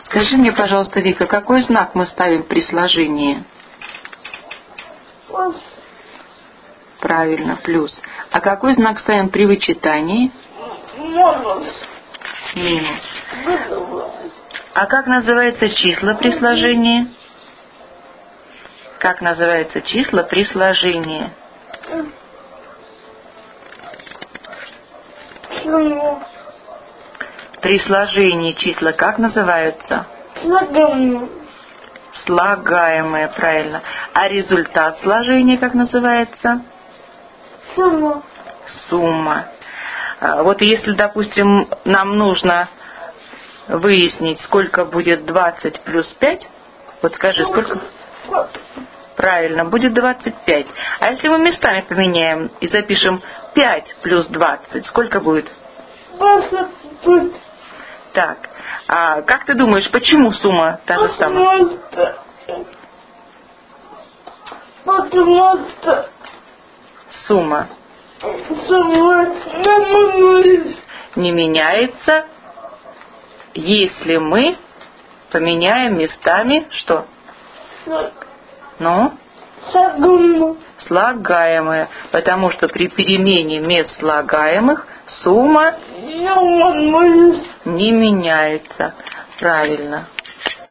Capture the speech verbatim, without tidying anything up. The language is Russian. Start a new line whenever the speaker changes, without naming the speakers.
Скажи мне, пожалуйста, Вика, какой знак мы ставим при сложении?
Плюс.
Правильно, плюс. А какой знак ставим при вычитании?
Минус.
Минус. А как называются числа при сложении? Как называются числа при сложении?
Чему?
При сложении числа как называются?
Слагаемые.
Слагаемые, правильно. А результат сложения как называется?
Сумма.
Сумма. А вот если, допустим, нам нужно выяснить, сколько будет двадцать плюс пять, вот скажи, сколько? Правильно, будет двадцать пять. А если мы местами поменяем и запишем пять плюс двадцать, сколько будет?
двадцать пять.
Так, а как ты думаешь, почему сумма та же самая?
Потому что
Сумма
сумма
не меняется, если мы поменяем местами что? Ну?
слагаемые.
Слагаемые. Потому что при перемене мест слагаемых сумма
Не
не меняется. Правильно.